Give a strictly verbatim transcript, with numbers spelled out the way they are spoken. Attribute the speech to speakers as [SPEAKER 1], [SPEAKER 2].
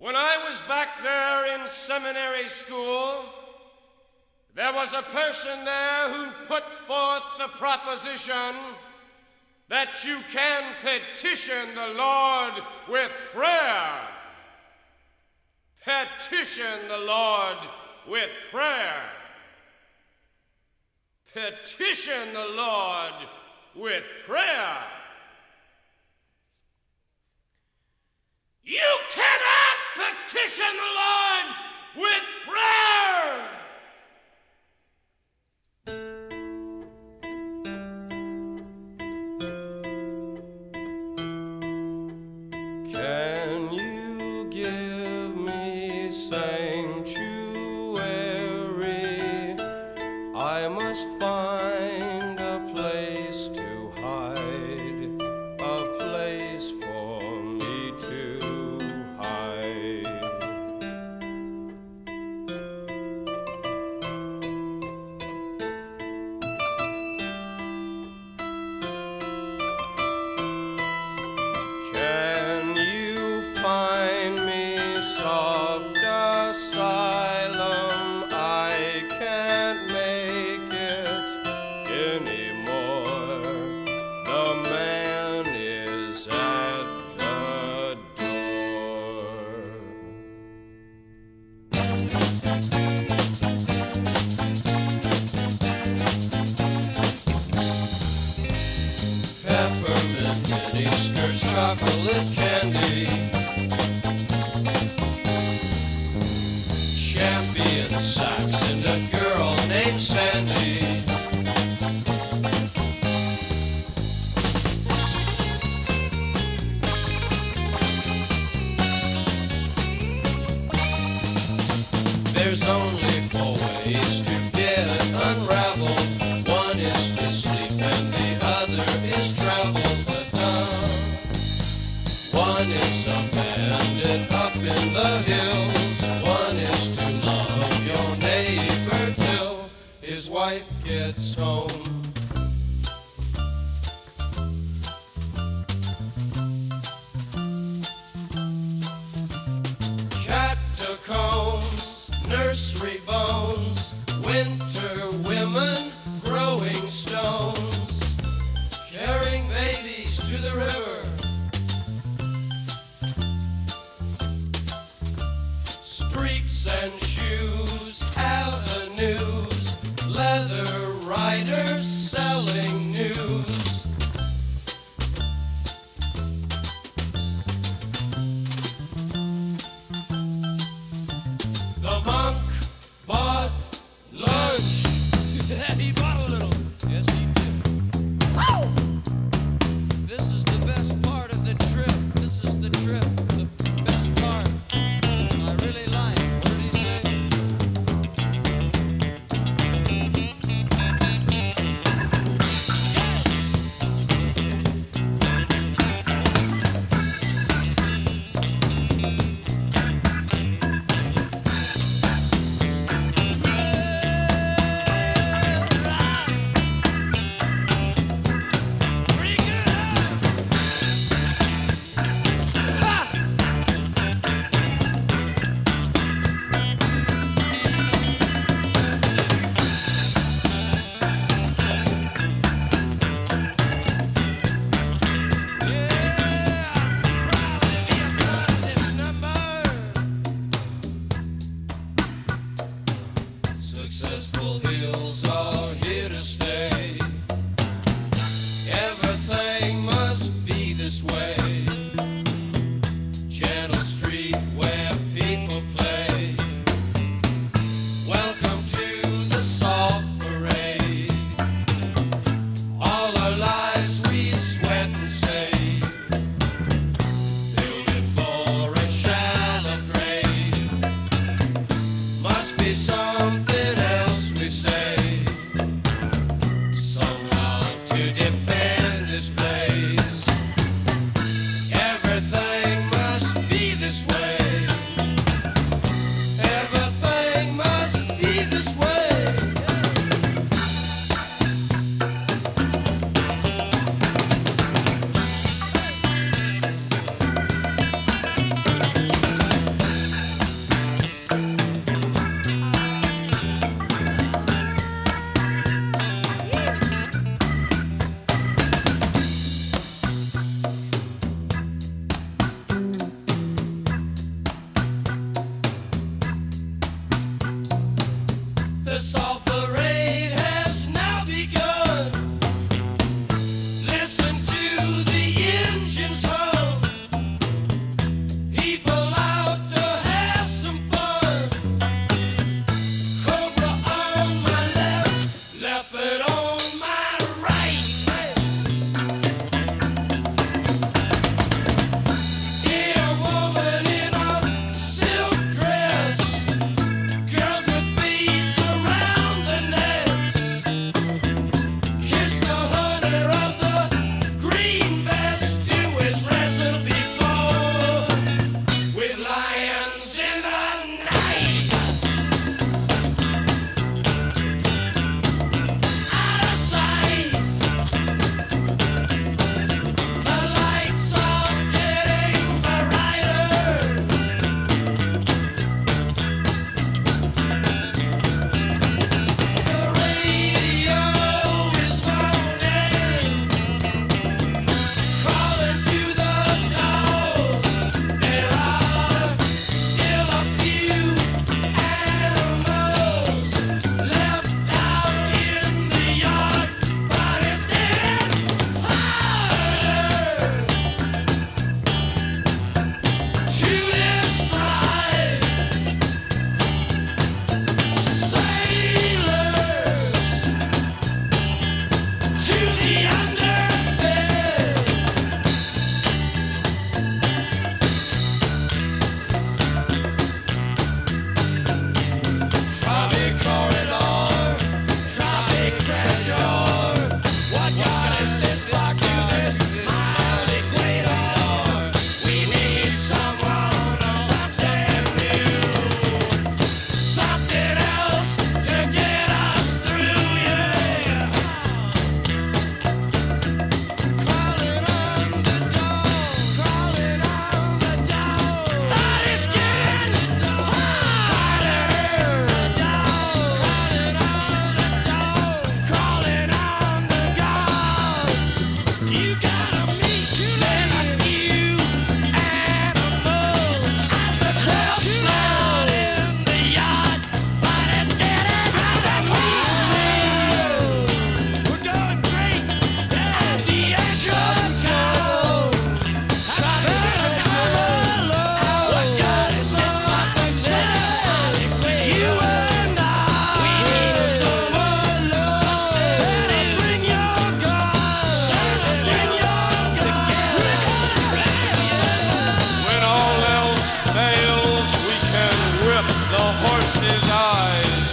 [SPEAKER 1] When I was back there in seminary school, there was a person there who put forth the proposition that you can petition the Lord with prayer. Petition the Lord with prayer. Petition the Lord with prayer. You cannot petition the Lord with prayer.
[SPEAKER 2] Can you give me sanctuary? I must find a place to hide, a place for me to hide. Can you find me soft asylum? I can't make it anymore. The man is at the door. Peppermint mini skirts, chocolate candy, champion socks, and a girl named Sandy. There's only four ways to get unraveled. One is to sleep and the other is travel. But uh, one is a bandit up in the hills. One is to love your neighbor till his wife gets home. Catacombs, nursery bones, winter women, growing stones, carrying babies to the river, streaks and shoes, avenues, leather riders selling news. The monk bought lunch.
[SPEAKER 3] He bought a little. Yes, he did. Oh! This is the best part of the trip. This is the trip. The best part. I really like. What did he say?
[SPEAKER 1] horse's eyes.